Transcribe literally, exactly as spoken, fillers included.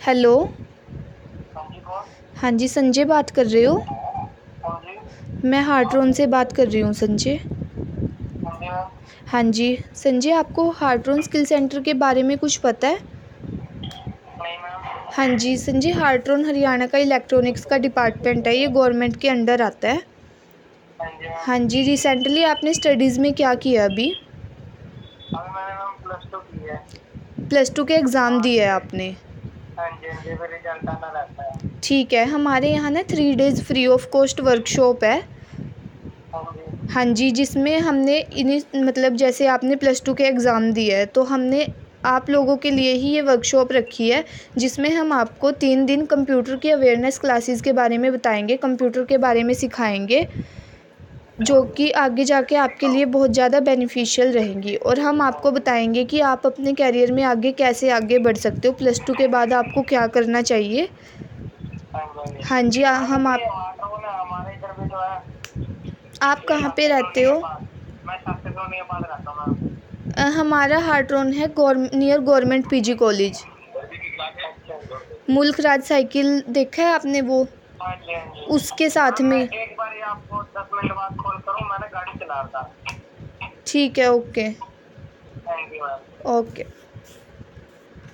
Hello. हाँ जी कौन? हाँ जी, संजय बात कर रहे हो? हाँ जी। मैं हार्ट्रॉन से बात कर रही हूँ संजय। हाँ जी मैम। हाँ जी संजय, आपको हार्ट्रॉन स्किल सेंटर के बारे में कुछ पता है? नहीं मैम। हाँ जी संजय, हार्ट्रॉन हरियाणा का इलेक्ट्रॉनिक्स का डिपार्टमेंट है, ये गवर्नमेंट के अंडर आता है। हाँ जी मैम। हाँ जी, रिसेंटली आपने स्टडीज़ में क्या किया अभी? अभी मैंने मैम प्लस टू की है। प्लस टू के एग्ज़ाम हाँ दिए है जी। आपने? हाँ जी हाँ जी, फिर रिजल्ट आना रहता है। ठीक है, हमारे यहाँ ना three days free of cost workshop है। हाँ जी। हाँ जी, जिसमें हमने इन्हीं मतलब जैसे आपने प्लस टू के एग्ज़ाम दिए है, तो हमने आप लोगों के लिए ही ये वर्कशॉप रखी है, जिसमें हम आपको तीन दिन कंप्यूटर की अवेयरनेस क्लासेस के बारे में बताएंगे, कंप्यूटर के बारे में सिखाएंगे, जो कि आगे जाके आपके लिए बहुत ज़्यादा बेनिफिशियल रहेंगी। और हम आपको बताएंगे कि आप अपने करियर में आगे कैसे आगे बढ़ सकते हो, प्लस टू के बाद आपको क्या करना चाहिए। हाँ जी हाँ जी। हाँ जी, आ, मैम हम इधर आप ये वाटर ना हमारे इधर भी तो है। आप ये कहाँ पे शास्त्री रहते कॉलोनी के हो? पास। मैं शास्त्री कॉलोनी के पास रहता हूँ मैम। अ, हमारा हार्ट्रॉन है गौर नियर गवर्नमेंट पीजी कॉलेज। अच्छा। मुल्क राज साइकिल देखा है आपने वो? हाँ जी हाँ जी। उसके साथ मैम मैं में। एक बार ही आपको दस मिनट बाद कॉल करूँ, मैंने गाड़ी चला रहा था। ठीक है, okay. Thank you ma'am. Okay.